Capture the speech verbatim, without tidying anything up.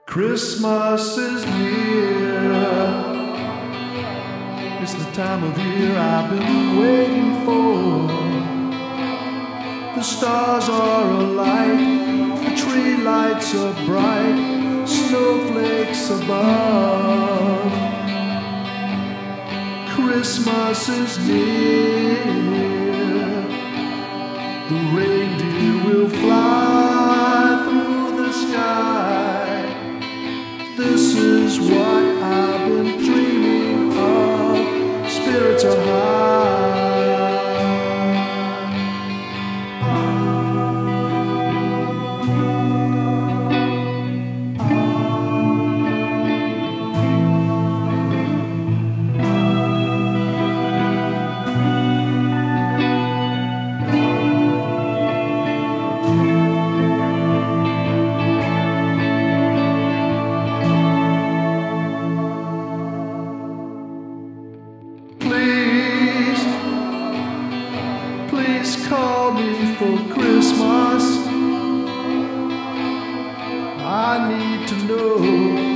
Christmas is near. It's the time of year I've been waiting for. The stars are alight, the tree lights are bright, snowflakes above. Christmas is near. The reindeer will fly through the sky. This is what I've been dreaming of. Spirits are high. Please call me for Christmas. I need to know